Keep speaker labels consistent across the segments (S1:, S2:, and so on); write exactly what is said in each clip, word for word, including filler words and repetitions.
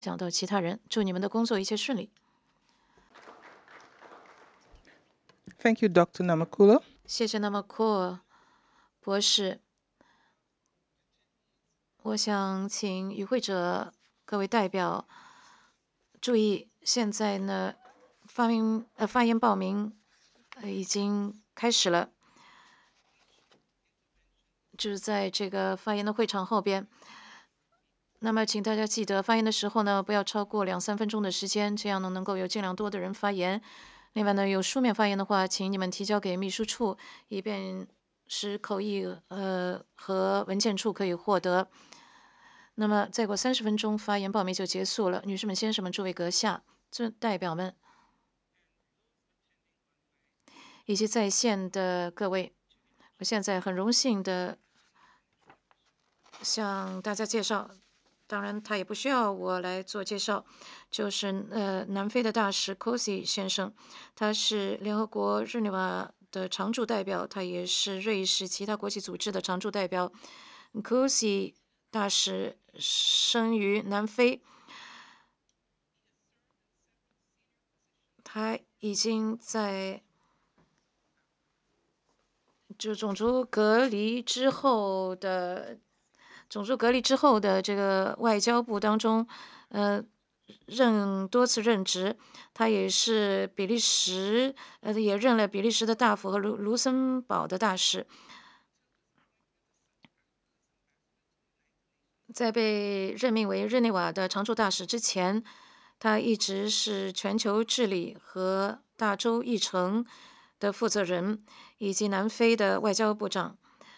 S1: 响到其他人。祝你们的工作一切顺利。
S2: Thank you, Doctor Namakula.
S1: 谢谢那么库博士。我想请与会者各位代表注意，现在呢，发明呃发言报名呃已经开始了，就是在这个发言的会场后边。那么，请大家记得发言的时候呢，不要超过两三分钟的时间，这样呢能够有尽量多的人发言。另外呢，有书面发言的话，请你们提交给秘书处，以便使口译呃和文件处可以获得。那么，再过三十分钟，发言报名就结束了。女士们、先生们，诸位阁下、这代表们以及在线的各位，我现在很荣幸的向大家介绍。当然，他也不需要我来做介绍，就是呃，南非的大使 Kosi 先生，他是联合国日内瓦的常驻代表，他也是瑞士其他国际组织的常驻代表。Kosi 大使生于南非，他已经在就种族隔离之后的种族隔离之后的这个外交部当中，呃，任多次任职。他也是比利时，呃，也任了比利时的大使和卢卢森堡的大使。在被任命为日内瓦的常驻大使之前，他一直是全球治理和大洲议程的负责人，以及南非的外交部长，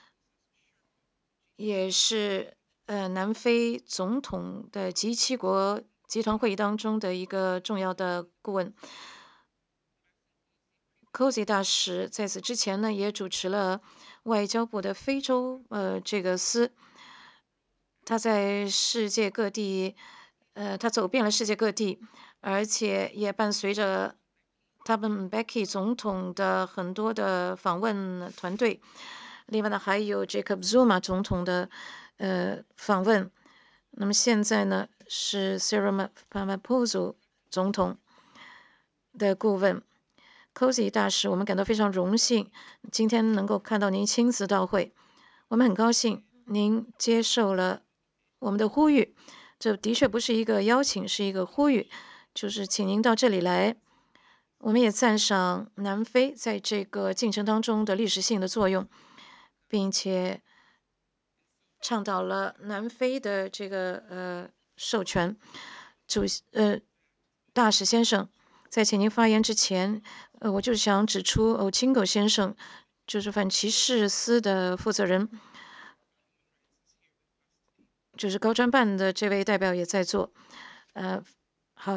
S1: 也是呃南非总统的 G 七国集团会议当中的一个重要的顾问。Cozy 大使在此之前呢，也主持了外交部的非洲呃这个司。他在世界各地，呃，他走遍了世界各地，而且也伴随着他们 Becky 总统的很多的访问团队。另外呢，还有 Jacob Zuma 总统的呃访问。那么现在呢，是 Cyril Ramaphosa 总统的顾问。Cozy 大使，我们感到非常荣幸，今天能够看到您亲自到会，我们很高兴您接受了我们的呼吁。这的确不是一个邀请，是一个呼吁，就是请您到这里来。我们也赞赏南非在这个进程当中的历史性的作用，并且倡导了南非的这个呃授权。主席呃大使先生，在请您发言之前，呃，我就想指出，欧钦狗先生就是反歧视司的负责人，就是高专办的这位代表也在座。呃，